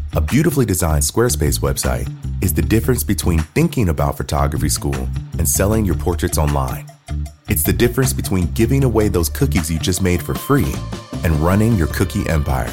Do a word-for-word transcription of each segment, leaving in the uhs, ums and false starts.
A beautifully designed Squarespace website is the difference between thinking about photography school and selling your portraits online. It's the difference between giving away those cookies you just made for free and running your cookie empire.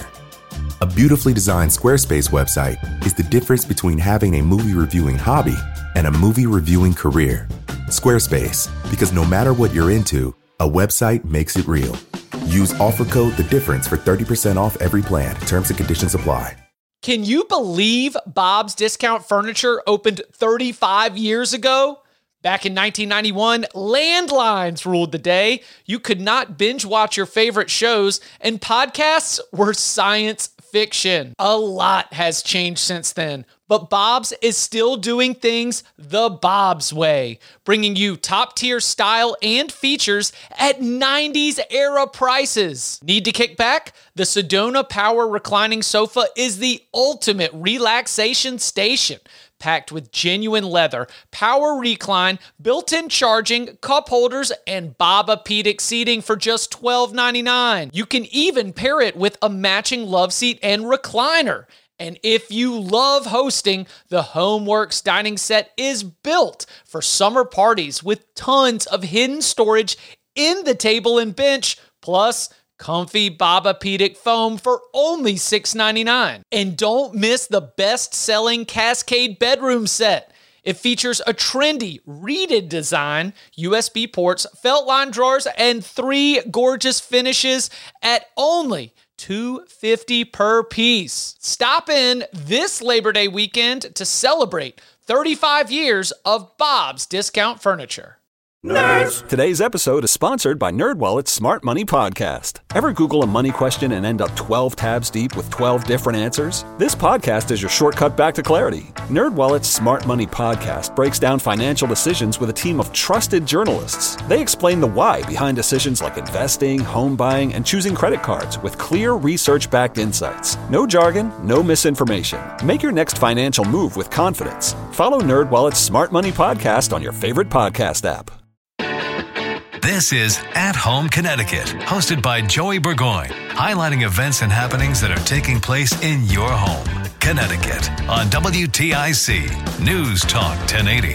A beautifully designed Squarespace website is the difference between having a movie reviewing hobby and a movie reviewing career. Squarespace, because no matter what you're into, a website makes it real. Use offer code The Difference for thirty percent off every plan. Terms and conditions apply. Can you believe Bob's Discount Furniture opened thirty-five years ago? Back in nineteen ninety-one, landlines ruled the day. You could not binge watch your favorite shows, and podcasts were science fiction. A lot has changed since then, but Bob's is still doing things the Bob's way, bringing you top-tier style and features at nineties era prices. Need to kick back? The Sedona Power Reclining Sofa is the ultimate relaxation station. Packed with genuine leather, power recline, built-in charging, cup holders, and Bob-a-pedic seating for just twelve ninety-nine. You can even pair it with a matching love seat and recliner. And if you love hosting, the HomeWorks dining set is built for summer parties with tons of hidden storage in the table and bench, plus comfy Bob-a-pedic foam for only six ninety-nine. And don't miss the best-selling Cascade bedroom set. It features a trendy, reeded design, U S B ports, felt line drawers, and three gorgeous finishes at only two hundred fifty dollars per piece. Stop in this Labor Day weekend to celebrate thirty-five years of Bob's Discount Furniture. Nerds! Today's episode is sponsored by NerdWallet's Smart Money Podcast. Ever Google a money question and end up twelve tabs deep with twelve different answers? This podcast is your shortcut back to clarity. NerdWallet's Smart Money Podcast breaks down financial decisions with a team of trusted journalists. They explain the why behind decisions like investing, home buying, and choosing credit cards with clear research-backed insights. No jargon, no misinformation. Make your next financial move with confidence. Follow NerdWallet's Smart Money Podcast on your favorite podcast app. This is At Home Connecticut, hosted by Joey Burgoyne, highlighting events and happenings that are taking place in your home, Connecticut, on W T I C News Talk ten eighty.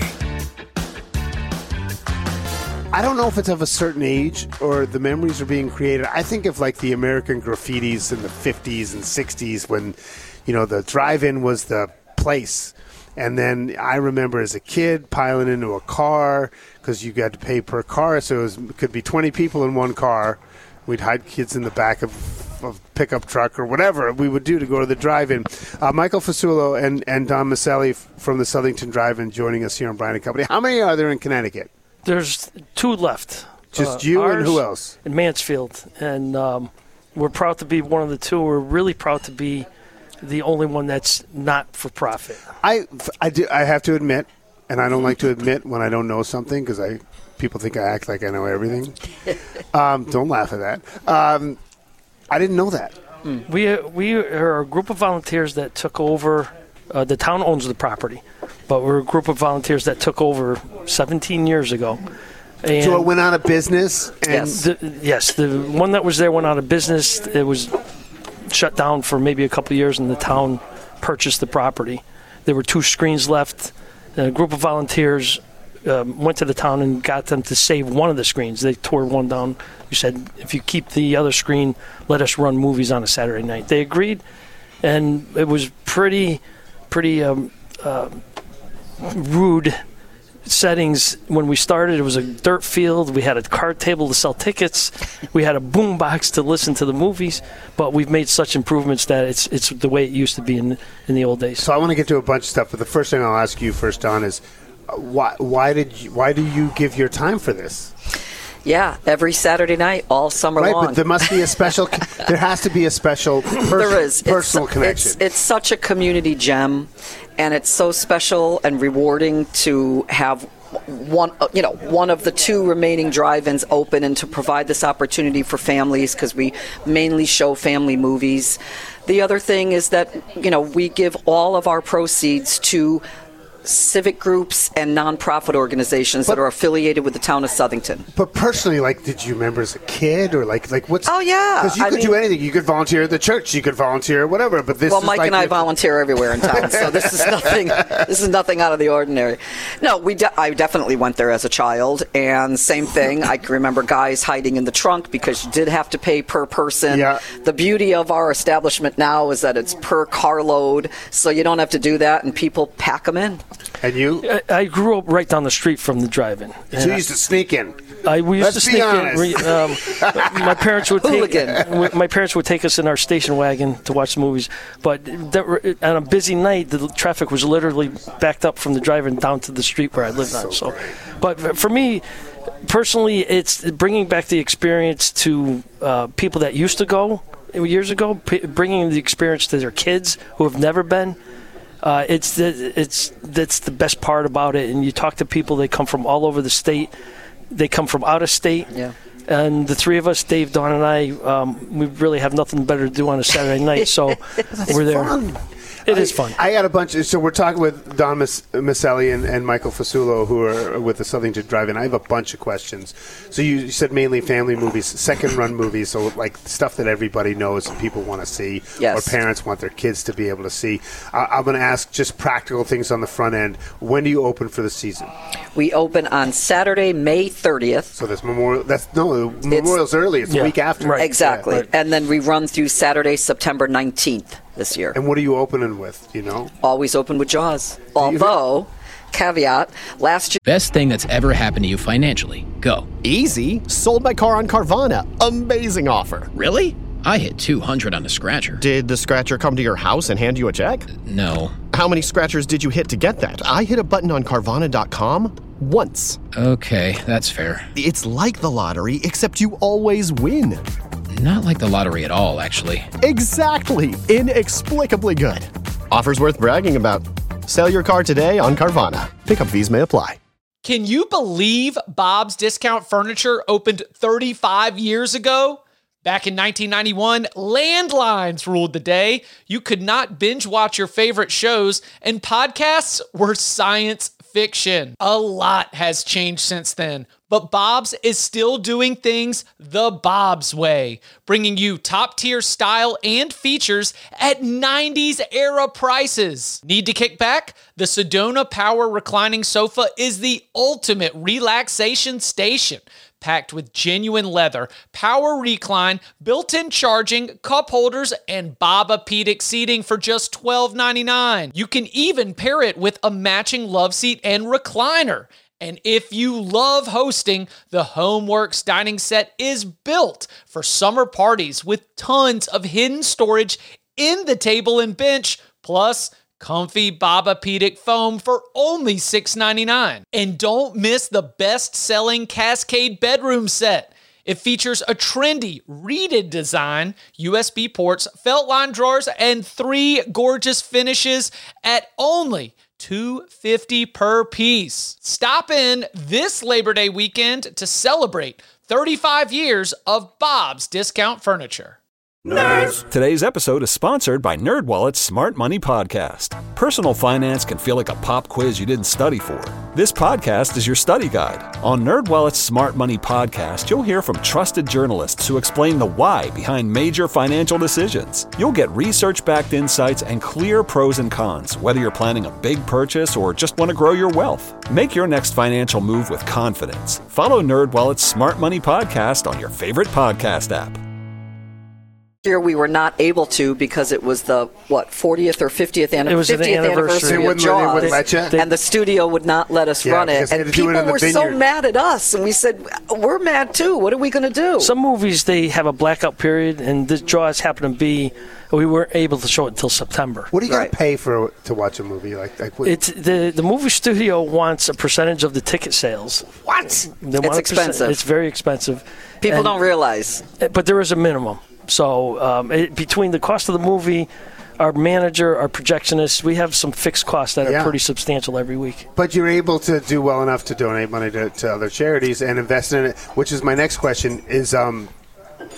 I don't know if it's of a certain age or the memories are being created. I think of like the American graffitis in the fifties and sixties when, you know, the drive-in was the place. And then I remember as a kid piling into a car because you got to pay per car. So it, was, it could be twenty people in one car. We'd hide kids in the back of a pickup truck or whatever we would do to go to the drive-in. Uh, Michael Fasulo and, and Don Maselli from the Southington Drive-In joining us here on Bryan and Company. How many are there in Connecticut? There's two left. Just uh, you and who else? In Mansfield. And um, we're proud to be one of the two. We're really proud to be the only one that's not for profit. I, I, do, I have to admit, and I don't like to admit when I don't know something because I people think I act like I know everything. um, don't laugh at that. Um, I didn't know that. Mm. We we are a group of volunteers that took over. Uh, the town owns the property, but we're a group of volunteers that took over seventeen years ago. And so it went out of business? And yes. The, yes, the one that was there went out of business. It was shut down for maybe a couple of years, and the town purchased the property. There were two screens left. And a group of volunteers um, went to the town and got them to save one of the screens. They tore one down. We said, if you keep the other screen, let us run movies on a Saturday night. They agreed, and it was pretty, pretty um, uh, rude settings when we started. It was a dirt field. We had a card table to sell tickets. We had a boom box to listen to the movies. But we've made such improvements that it's it's the way it used to be in in the old days. So I want to get to a bunch of stuff, but the first thing I'll ask you first, Don, is uh, why why did you, why do you give your time for this? Yeah, every Saturday night, all summer right, long. But there must be a special. There has to be a special pers- there is. personal it's, connection. It's, it's such a community gem, and it's so special and rewarding to have one, you know, one of the two remaining drive-ins open and to provide this opportunity for families because we mainly show family movies. The other thing is that, you know, we give all of our proceeds to civic groups and nonprofit organizations But- that are affiliated with the town of Southington. But personally, like, did you remember as a kid, or like, like what's? Oh, yeah. Because you I could mean- do anything. You could volunteer at the church. You could volunteer whatever. But this. Well, is Mike like and I your- volunteer everywhere in town, so this is nothing. This is nothing out of the ordinary. No, we. De- I definitely went there as a child, and same thing. I can remember guys hiding in the trunk because you did have to pay per person. Yeah. The beauty of our establishment now is that it's per carload, so you don't have to do that, and people pack them in. And you? I, I grew up right down the street from the drive-in. So you used to sneak in. I, we used Let's to be sneak honest. in. We, um, my parents would take Hooligan. my parents would take us in our station wagon to watch the movies. But that, were- on a busy night, the traffic was literally backed up from the drive-in down to the street where I lived on. So, but for me personally, it's bringing back the experience to uh, people that used to go years ago, p- bringing the experience to their kids who have never been. Uh, it's the, it's that's the best part about it. And you talk to people; they come from all over the state. They come from out of state. Yeah. And the three of us, Dave, Dawn, and I, um, we really have nothing better to do on a Saturday night, so we're there. Fun. It I, is fun. I got a bunch. Of, so we're talking with Don Mis- Maselli and, and Michael Fasulo, who are with the Southington Drive-In. I have a bunch of questions. So you, you said mainly family movies, second-run movies, so like stuff that everybody knows and people want to see, Yes. or parents want their kids to be able to see. Uh, I'm going to ask just practical things on the front end. When do you open for the season? We open on Saturday, May thirtieth. So that's Memorial. That's no Memorial's early. It's Yeah, the week after. right. Exactly. Yeah, right. And then we run through Saturday, September nineteenth this year. And what are you opening with? Do you know? Always open with Jaws. Although, caveat, last year Best thing that's ever happened to you financially. Go. Easy. Sold my car on Carvana. Amazing offer. Really? I hit two hundred on the scratcher. Did the scratcher come to your house and hand you a check? No. How many scratchers did you hit to get that? I hit a button on Carvana dot com once. Okay, that's fair. It's like the lottery, except you always win. Not like the lottery at all, actually. Exactly. Inexplicably good. Offers worth bragging about. Sell your car today on Carvana. Pickup fees may apply. Can you believe Bob's Discount Furniture opened thirty-five years ago? Back in nineteen ninety-one, landlines ruled the day. You could not binge watch your favorite shows, and podcasts were science fiction. A lot has changed since then, but Bob's is still doing things the Bob's way, bringing you top-tier style and features at nineties era prices. Need to kick back? The Sedona Power Reclining Sofa is the ultimate relaxation station. Packed with genuine leather, power recline, built-in charging, cup holders, and Bob-A-Pedic seating for just twelve ninety-nine. You can even pair it with a matching love seat and recliner. And if you love hosting, the HomeWorks dining set is built for summer parties with tons of hidden storage in the table and bench, plus comfy Bob-A-Pedic foam for only six ninety-nine. And don't miss the best-selling Cascade bedroom set. It features a trendy, reeded design, U S B ports, felt line drawers, and three gorgeous finishes at only two hundred fifty dollars per piece. Stop in this Labor Day weekend to celebrate thirty-five years of Bob's Discount Furniture. Nerds! Today's episode is sponsored by NerdWallet's Smart Money Podcast. Personal finance can feel like a pop quiz you didn't study for. This podcast is your study guide. On NerdWallet's Smart Money Podcast, you'll hear from trusted journalists who explain the why behind major financial decisions. You'll get research-backed insights and clear pros and cons, whether you're planning a big purchase or just want to grow your wealth. Make your next financial move with confidence. Follow NerdWallet's Smart Money Podcast on your favorite podcast app. year we were not able to because it was the, what, fortieth or fiftieth, an- It was an fiftieth anniversary. anniversary They of wouldn't- they Jaws. wouldn't let you? And the studio would not let us Yeah, run because it. they had And to do it people in the were so vineyard. mad at us. And we said, we're mad too. What are we going to do? Some movies, they have a blackout period, and this Jaws happened to be, we weren't able to show it until September. What do you got Right. to pay for to watch a movie? Like, like what? It's the the movie studio wants a percentage of the ticket sales. what? They want a percent- expensive. It's very expensive. People And- don't realize. But there is a minimum. So um, it, between the cost of the movie, our manager, our projectionist, we have some fixed costs that are Yeah. pretty substantial every week. But you're able to do well enough to donate money to, to other charities and invest in it, which is my next question. Is um,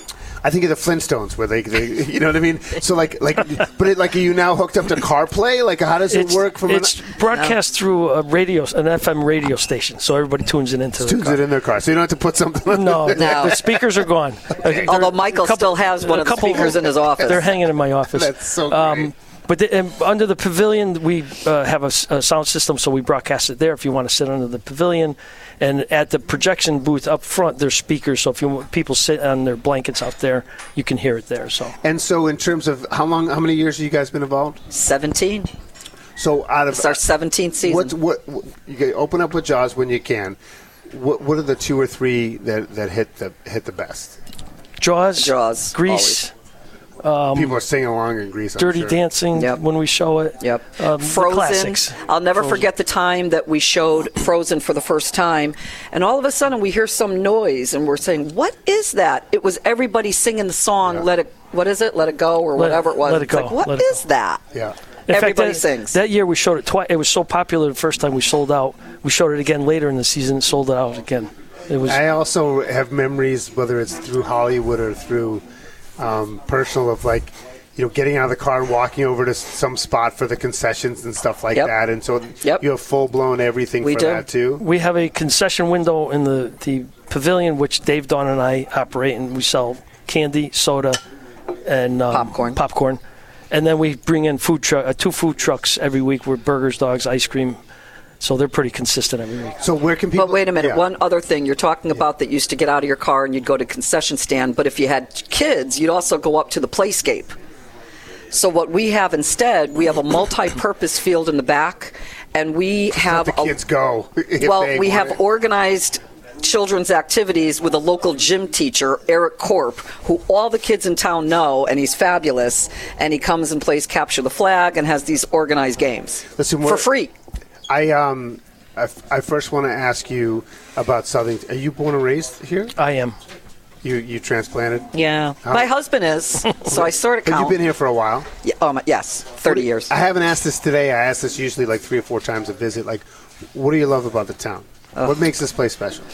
I think of the Flintstones, where they, they you know what I mean. So like, like, but it, like, are you now hooked up to CarPlay? Like, how does it It's, work? From it's an, broadcast through a radio, an F M radio station, so everybody tunes it into tunes their car. it in their car, so you don't have to put something. on No, the, the, No. the speakers are gone. Uh, Although they're- Michael a couple- still has one a of the couple speakers in his office. They're hanging in my office. That's so great. But the, and under the pavilion, we uh, have a, s- a sound system, so we broadcast it there if you want to sit under the pavilion. And at the projection booth up front, there's speakers, so if you want people sit on their blankets out there, you can hear it there. So. And so, in terms of how long, how many years have you guys been involved? seventeen. So, out of It's our seventeenth season. What's, what, what you can open up with Jaws when you can. What What are the two or three that, that hit the hit the best? Jaws, Jaws, Grease, always. People are singing along in Grease. I'm Dirty sure. Dancing Yep. when we show it. Yep. Um, the Frozen. classics. I'll never Frozen. forget the time that we showed Frozen for the first time, and all of a sudden we hear some noise, and we're saying, "What is that?" It was everybody singing the song, Yeah. "Let It." What is it? "Let It Go" or Let- whatever it was. Let It It's Go. like, what Let It is that? Yeah. In Everybody fact, that, sings. That year we showed it twice. It was so popular the first time we sold out. We showed it again later in the season, sold it out again. It was. I also have memories, whether it's through Hollywood or through um, personal, of like, you know, getting out of the car and walking over to some spot for the concessions and stuff like Yep. that. And so Yep. you have full blown everything We for do. that too. We have a concession window in the, the pavilion, which Dave, Dawn, and I operate, and we sell candy, soda, and um, Popcorn. Popcorn, and then we bring in food truck, uh, two food trucks every week with burgers, dogs, ice cream. So they're pretty consistent every week. So where can people? But wait a minute. Yeah. One other thing you're talking about that used to get out of your car and you'd go to concession stand, but if you had kids, you'd also go up to the playscape. So what we have instead, we have a multi-purpose field in the back, and we have Let the a- kids go. if well, they we want have it. organized children's activities with a local gym teacher, Eric Korp, who all the kids in town know, and he's fabulous. And he comes and plays capture the flag and has these organized games Listen, for we're- free. I um, I, I first want to ask you about Southern. Are you born and raised here? I am. You you transplanted? Yeah, How- my husband is, so I sort of But count. you've been here for a while. Yeah, um, yes, thirty years. I haven't asked this today. I ask this usually like three or four times a visit. Like, what do you love about the town? What makes this place special?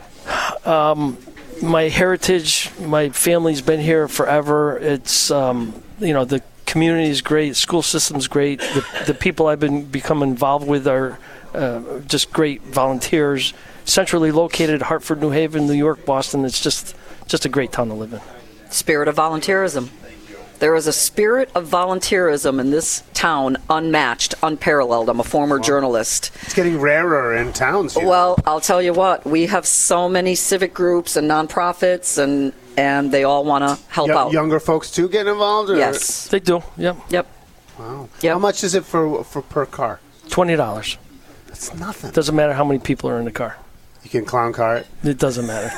My heritage, my family's been here forever. It's um, you know the community is great, school system's great. The, the people I've been become involved with are uh, just great volunteers. Centrally located, Hartford, New Haven, New York, Boston. It's just just a great town to live in. Spirit of volunteerism. There is a spirit of volunteerism in this town, unmatched, unparalleled. I'm a former journalist. It's getting rarer in towns. You know. Well, I'll tell you what, we have so many civic groups and nonprofits, and and they all want to help Yo- out. younger folks too get involved. Or? Yes. They do. Yep. Yep. Wow. Yep. How much is it for for per car? Twenty dollars. It's nothing. Doesn't matter how many people are in the car. You can clown car it. It doesn't matter.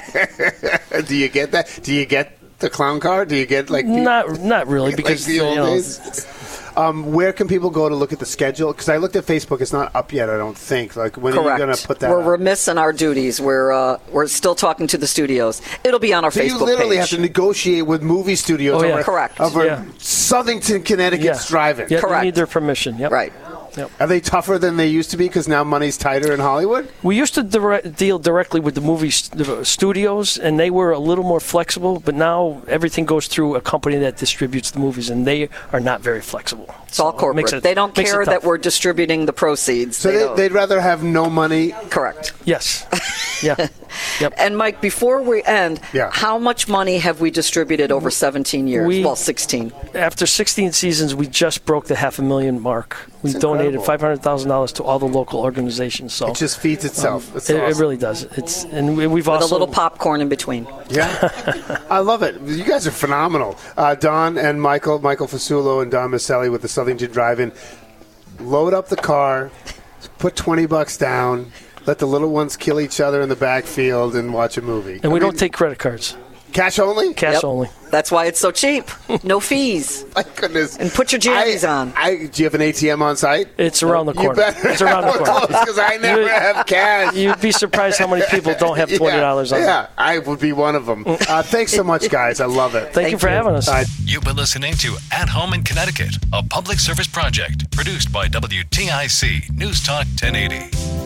Do you get that? Do you get the clown car? Do you get like the, Not not really like because the you old know, days? Um, where can people go to look at the schedule? Because I looked at Facebook. It's not up yet, I don't think. Like, when Correct. are you going to put that We're up? remiss in our duties. We're uh, we're still talking to the studios. It'll be on our So Facebook you literally page. have to negotiate with movie studios Oh, yeah. over, Correct. over Yeah. Southington, Connecticut's drive-in. Yeah, Correct. you need their permission. Yep. Right. Are they tougher than they used to be because now money's tighter in Hollywood? We used to direct, deal directly with the movie st- the studios, and they were a little more flexible. But now everything goes through a company that distributes the movies, and they are not very flexible. It's all So it corporate. makes it- they don't makes it care tough. that we're distributing the proceeds. So They they, don't. they'd rather have no money. Correct. Yes. Yeah. Yep. And Mike, before we end, Yeah. how much money have we distributed over seventeen years? We- well, sixteen. After sixteen seasons, we just broke the half a million mark. We That's donated incredible. five hundred thousand dollars to all the local organizations. So It just feeds itself. It's it, it awesome. really does. It's and we, we've With also a little popcorn in between. Yeah, I love it. You guys are phenomenal. Uh, Don and Michael, Michael Fasulo and Don Maselli with the Southington Drive-In. Load up the car, put twenty bucks down, let the little ones kill each other in the backfield, and watch a movie. and we I don't mean, take credit cards. cash only. Cash Yep. only. That's why it's so cheap. No fees. My goodness. And put your jammies I- on. I, do you have an A T M on site? It's around the You corner. better It's around the corner. because I never You- have cash. You'd be surprised how many people don't have twenty dollars yeah, on yeah, them. I would be one of them. Uh, thanks so much, guys. I love it. Thank, you for having us. Uh, You've been listening to At Home in Connecticut, a public service project produced by W T I C News Talk ten eighty.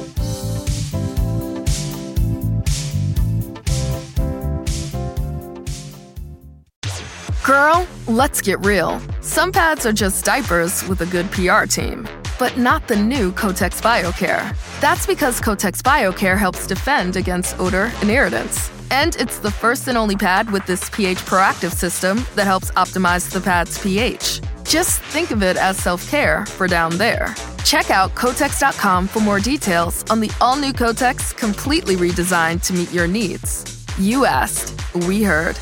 Girl, let's get real. Some pads are just diapers with a good P R team, but not the new Kotex BioCare. That's because Kotex BioCare helps defend against odor and irritants. And it's the first and only pad with this pH proactive system that helps optimize the pad's pH. Just think of it as self-care for down there. Check out Kotex dot com for more details on the all-new Kotex, completely redesigned to meet your needs. You asked, we heard.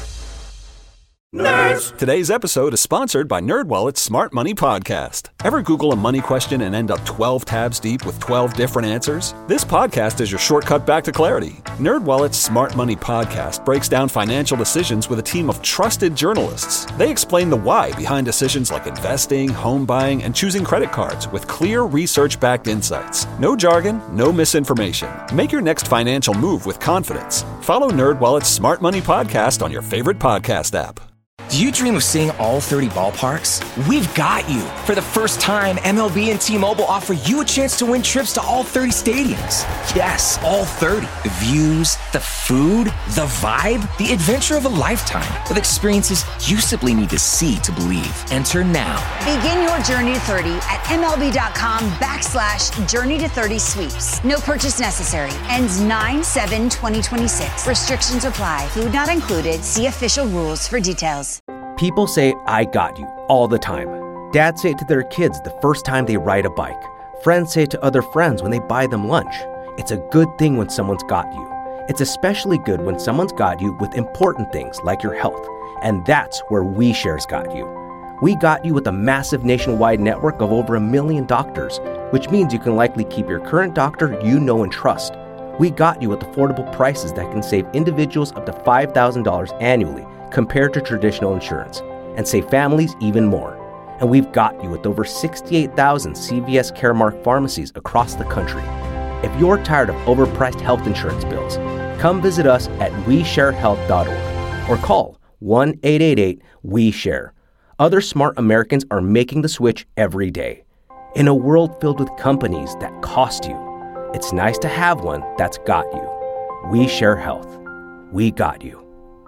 Nerds! Today's episode is sponsored by NerdWallet's Smart Money Podcast. Ever Google a money question and end up twelve tabs deep with twelve different answers? This podcast is your shortcut back to clarity. NerdWallet's Smart Money Podcast breaks down financial decisions with a team of trusted journalists. They explain the why behind decisions like investing, home buying, and choosing credit cards with clear research-backed insights. No jargon, no misinformation. Make your next financial move with confidence. Follow NerdWallet's Smart Money Podcast on your favorite podcast app. Do you dream of seeing all thirty ballparks? We've got you. For the first time, M L B and T-Mobile offer you a chance to win trips to all thirty stadiums. Yes, all thirty. The views, the food, the vibe, the adventure of a lifetime with experiences you simply need to see to believe. Enter now. Begin your journey to thirty at MLB.com backslash journey to thirty sweeps. No purchase necessary. Ends nine seven twenty twenty-six. Restrictions apply. Food not included. See official rules for details. People say, I got you, all the time. Dads say it to their kids the first time they ride a bike. Friends say it to other friends when they buy them lunch. It's a good thing when someone's got you. It's especially good when someone's got you with important things like your health. And that's where WeShare's got you. We got you with a massive nationwide network of over a million doctors, which means you can likely keep your current doctor you know and trust. We got you with affordable prices that can save individuals up to five thousand dollars annually compared to traditional insurance, and save families even more. And we've got you with over sixty-eight thousand C V S Caremark pharmacies across the country. If you're tired of overpriced health insurance bills, come visit us at we share health dot org or call one eight eight eight we share. Other smart Americans are making the switch every day. In a world filled with companies that cost you, it's nice to have one that's got you. We Share Health. We got you.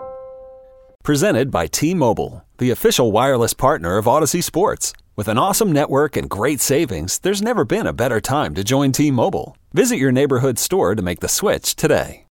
Presented by T-Mobile, the official wireless partner of Odyssey Sports. With an awesome network and great savings, there's never been a better time to join T-Mobile. Visit your neighborhood store to make the switch today.